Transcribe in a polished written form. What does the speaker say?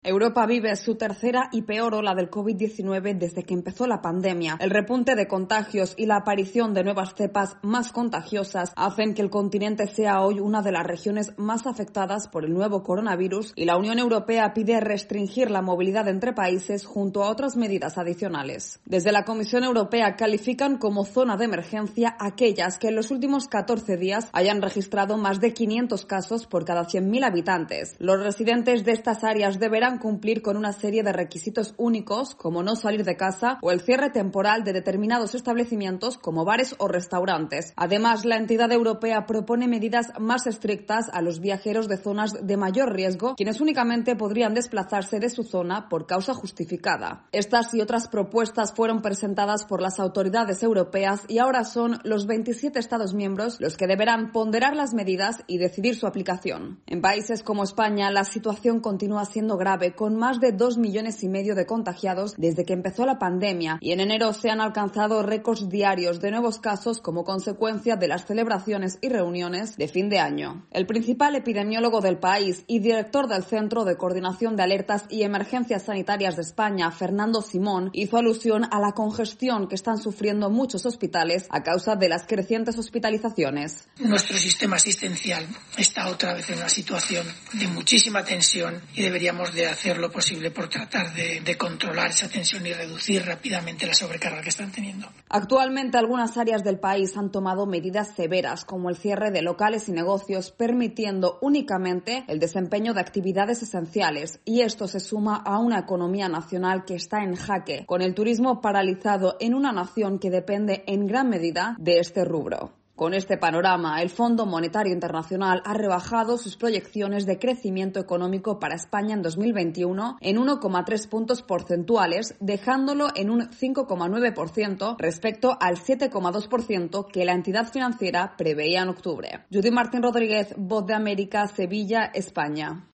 Europa vive su tercera y peor ola del COVID-19 desde que empezó la pandemia. El repunte de contagios y la aparición de nuevas cepas más contagiosas hacen que el continente sea hoy una de las regiones más afectadas por el nuevo coronavirus y la Unión Europea pide restringir la movilidad entre países junto a otras medidas adicionales. Desde la Comisión Europea califican como zona de emergencia aquellas que en los últimos 14 días hayan registrado más de 500 casos por cada 100.000 habitantes. Los residentes de estas áreas deberán cumplir con una serie de requisitos únicos, como no salir de casa o el cierre temporal de determinados establecimientos como bares o restaurantes. Además, la entidad europea propone medidas más estrictas a los viajeros de zonas de mayor riesgo, quienes únicamente podrían desplazarse de su zona por causa justificada. Estas y otras propuestas fueron presentadas por las autoridades europeas y ahora son los 27 Estados miembros los que deberán ponderar las medidas y decidir su aplicación. En países como España, la situación continúa siendo grave, con más de 2,5 millones de contagiados desde que empezó la pandemia, y en enero se han alcanzado récords diarios de nuevos casos como consecuencia de las celebraciones y reuniones de fin de año. El principal epidemiólogo del país y director del Centro de Coordinación de Alertas y Emergencias Sanitarias de España, Fernando Simón, hizo alusión a la congestión que están sufriendo muchos hospitales a causa de las crecientes hospitalizaciones. Nuestro sistema asistencial está otra vez en una situación de muchísima tensión y deberíamos de hacer lo posible por tratar de controlar esa tensión y reducir rápidamente la sobrecarga que están teniendo. Actualmente algunas áreas del país han tomado medidas severas como el cierre de locales y negocios, permitiendo únicamente el desempeño de actividades esenciales, y esto se suma a una economía nacional que está en jaque, con el turismo paralizado en una nación que depende en gran medida de este rubro. Con este panorama, el Fondo Monetario Internacional ha rebajado sus proyecciones de crecimiento económico para España en 2021 en 1,3 puntos porcentuales, dejándolo en un 5,9% respecto al 7,2% que la entidad financiera preveía en octubre. Judith Martín Rodríguez, Voz de América, Sevilla, España.